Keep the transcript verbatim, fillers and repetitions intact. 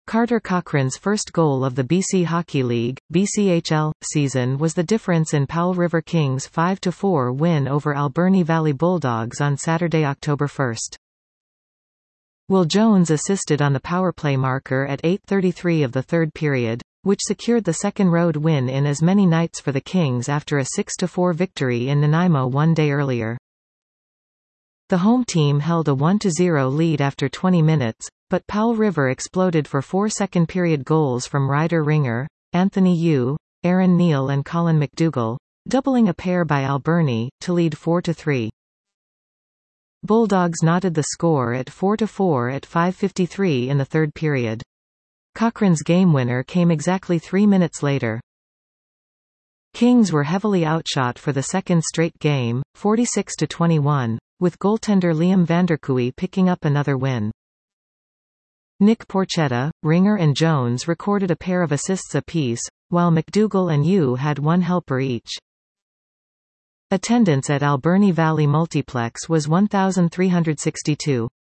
Carter Cochran's first goal of the B C Hockey League, B C H L, season was the difference in Powell River Kings' five to four win over Alberni Valley Bulldogs on Saturday, October first. Will Jones assisted on the powerplay marker at eight thirty-three of the third period, which secured the second road win in as many nights for the Kings after a six to four victory in Nanaimo one day earlier. The home team held a one to zero lead after twenty minutes, but Powell River exploded for four second-period goals from Ryder Ringer, Anthony Yu, Aaron Neal and Colin McDougall, doubling a pair by Alberni, to lead four to three. Bulldogs knotted the score at four to four at five fifty-three in the third period. Cochran's game winner came exactly three minutes later. Kings were heavily outshot for the second straight game, forty-six to twenty-one, with goaltender Liam Vanderkooy picking up another win. Nick Porchetta, Ringer and Jones recorded a pair of assists apiece, while McDougall and Yu had one helper each. Attendance at Alberni Valley Multiplex was one thousand three hundred sixty-two.